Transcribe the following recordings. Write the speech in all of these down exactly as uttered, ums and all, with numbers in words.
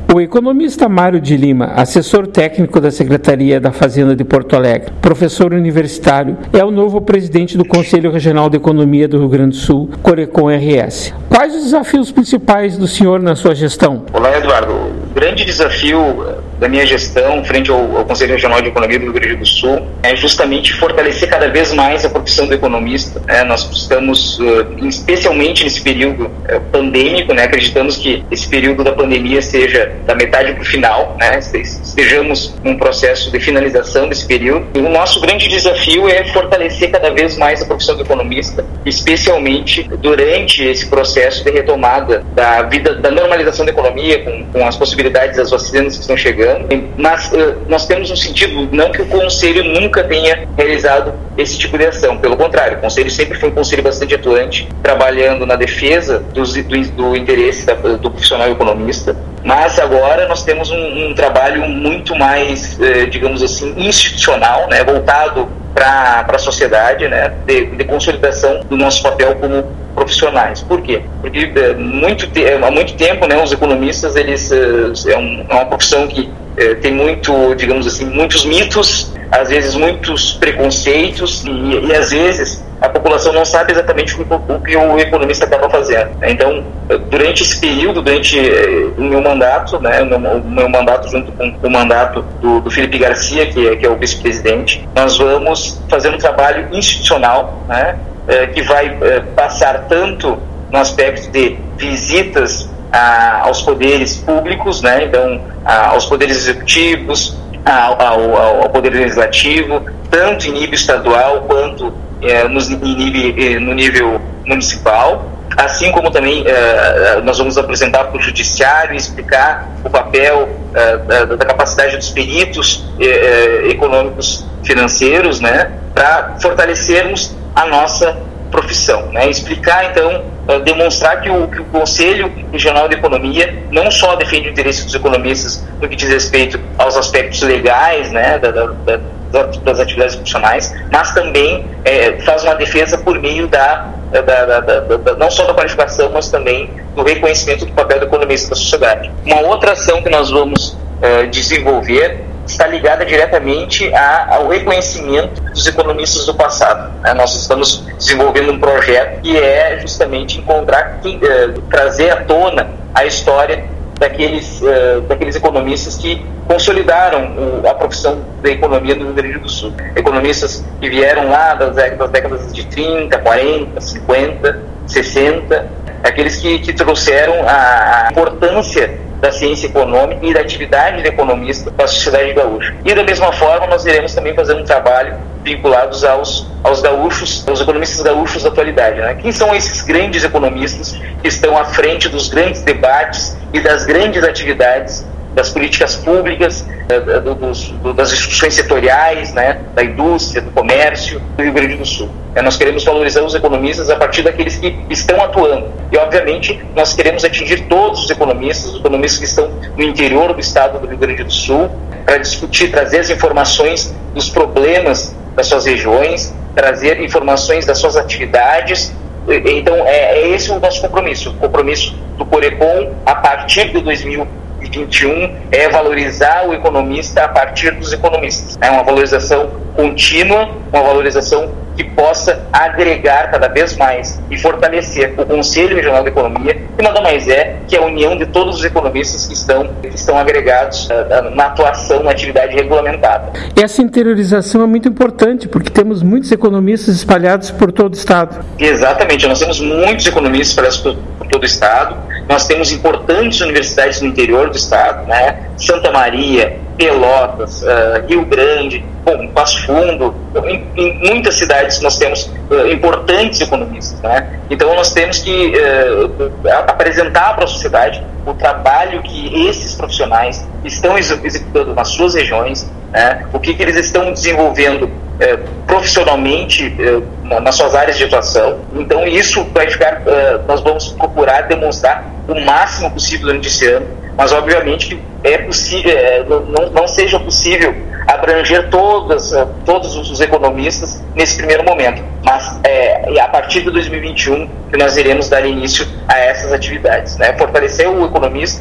O economista Mário de Lima, assessor técnico da Secretaria da Fazenda de Porto Alegre, professor universitário, é o novo presidente do Conselho Regional de Economia do Rio Grande do Sul, Corecon R S. Quais os desafios principais do senhor na sua gestão? Olá, Eduardo. O grande desafio da minha gestão frente ao, ao Conselho Regional de Economia do Rio Grande do Sul é justamente fortalecer cada vez mais a profissão do economista. É, nós estamos, uh, especialmente nesse período uh, pandêmico, né, acreditamos que esse período da pandemia seja da metade para o final, né, estejamos num processo de finalização desse período. E o nosso grande desafio é fortalecer cada vez mais a profissão do economista, especialmente durante esse processo de retomada da vida, da normalização da economia, com, com as possibilidades das vacinas que estão chegando. Mas uh, nós temos um sentido, não que o Conselho nunca tenha realizado esse tipo de ação, pelo contrário, o Conselho sempre foi um Conselho bastante atuante, trabalhando na defesa dos, do, do interesse da, do profissional economista, mas agora nós temos um, um trabalho muito mais, eh, digamos assim, institucional, né, voltado para a sociedade, né, de, de consolidação do nosso papel como profissionais. Por quê? Porque é, muito te- há muito tempo, né, os economistas, eles é, é, um, é uma profissão que é, tem muito, digamos assim, muitos mitos, às vezes muitos preconceitos e, e às vezes a população não sabe exatamente o, o que o economista acaba fazendo. Então, durante esse período, durante o meu mandato, né, o meu, o meu mandato junto com o mandato do, do Felipe Garcia, que é, que é o vice-presidente, nós vamos fazer um trabalho institucional, né, é, que vai é, passar tanto no aspecto de visitas a, aos poderes públicos, né, então a, aos poderes executivos, ao, ao, ao poder legislativo, tanto em nível estadual quanto é, no, em nível, no nível municipal, assim como também é, nós vamos apresentar para o judiciário e explicar o papel é, da, da capacidade dos peritos é, econômicos financeiros, né, para fortalecermos a nossa profissão, né? Explicar, então, uh, demonstrar que o, que o Conselho Regional de Economia não só defende o interesse dos economistas no que diz respeito aos aspectos legais, né, da, da, da, das atividades profissionais, mas também é, faz uma defesa por meio da, da, da, da, da, não só da qualificação, mas também do reconhecimento do papel do economista da sociedade. Uma outra ação que nós vamos uh, desenvolver está ligada diretamente a, ao reconhecimento dos economistas do passado. Né? Nós estamos desenvolvendo um projeto que é justamente encontrar, que, eh, trazer à tona a história daqueles, eh, daqueles economistas que consolidaram o, a profissão da economia do Rio Grande do Sul. Economistas que vieram lá das, das décadas de trinta, quarenta, cinquenta, sessenta, aqueles que, que trouxeram a, a importância da ciência econômica e da atividade do economista para a sociedade gaúcha. E da mesma forma nós iremos também fazer um trabalho vinculados aos, aos gaúchos, aos economistas gaúchos da atualidade. Né? Quem são esses grandes economistas que estão à frente dos grandes debates e das grandes atividades das políticas públicas, dos, das instituições setoriais, né, da indústria, do comércio do Rio Grande do Sul. É, nós queremos valorizar os economistas a partir daqueles que estão atuando. E, obviamente, nós queremos atingir todos os economistas, os economistas que estão no interior do estado do Rio Grande do Sul, para discutir, trazer as informações dos problemas das suas regiões, trazer informações das suas atividades. Então, é, é esse o nosso compromisso. O compromisso do Corecon, a partir de dois mil e vinte e um, é valorizar o economista a partir dos economistas. É uma valorização contínua, uma valorização que possa agregar cada vez mais e fortalecer o Conselho Regional de Economia, que nada mais é que a união de todos os economistas que estão, que estão agregados uh, na atuação, na atividade regulamentada. Essa interiorização é muito importante, porque temos muitos economistas espalhados por todo o Estado. Exatamente, nós temos muitos economistas espalhados por, por todo o Estado, nós temos importantes universidades no interior do Estado, né? Santa Maria, Pelotas, uh, Rio Grande, bom, Passo Fundo, em, em muitas cidades nós temos uh, importantes economistas, né? Então nós temos que uh, apresentar para a sociedade o trabalho que esses profissionais estão executando nas suas regiões, né? O que, que eles estão desenvolvendo uh, profissionalmente uh, nas suas áreas de atuação. Então isso vai ficar, uh, nós vamos procurar demonstrar o máximo possível durante esse ano, mas obviamente que é possível, é, não, não seja possível abranger todas, todos os economistas nesse primeiro momento, mas é a partir de dois mil e vinte e um que nós iremos dar início a essas atividades, né? Fortalecer o economista,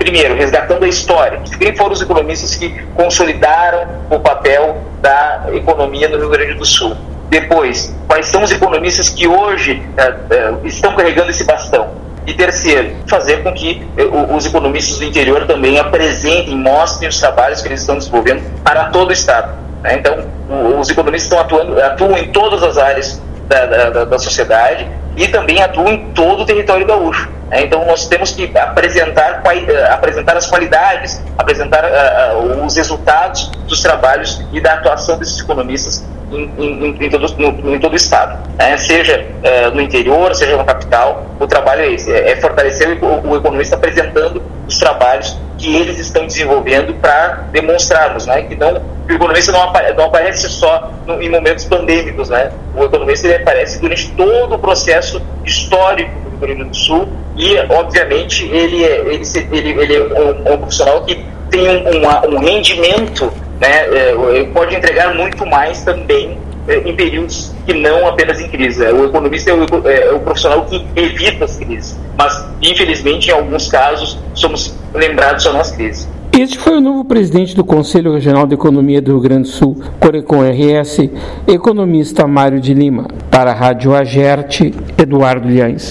Primeiro, resgatando a história. Quem foram os economistas que consolidaram o papel da economia no Rio Grande do Sul? Depois, quais são os economistas que hoje uh, uh, estão carregando esse bastão? E terceiro, fazer com que uh, os economistas do interior também apresentem, mostrem os trabalhos que eles estão desenvolvendo para todo o Estado. Né? Então, uh, os economistas estão atuando, atuam em todas as áreas da, da, da sociedade e também atuam em todo o território gaúcho. Né? Então, nós temos que apresentar, uh, apresentar as qualidades, apresentar uh, uh, os resultados dos trabalhos e da atuação desses economistas Em, em, em, todo, no, em todo o estado, né? Seja uh, no interior, seja na capital. O trabalho é esse, é fortalecer o, o economista apresentando os trabalhos que eles estão desenvolvendo para demonstrarmos, né, que não, o economista não, apare, não aparece só no, em momentos pandêmicos, né? O economista ele aparece durante todo o processo histórico do Rio Grande do Sul e, obviamente, ele é, ele, ele, ele é um, um profissional que tem um, um, um rendimento, né, é, pode entregar muito mais também é, em períodos que não apenas em crise. O economista é o, é o profissional que evita as crises, mas infelizmente em alguns casos somos lembrados só nas crises. Este foi o novo presidente do Conselho Regional de Economia do Rio Grande do Sul, Corecon R S, economista Mário de Lima. Para a Rádio Agerte, Eduardo Liães.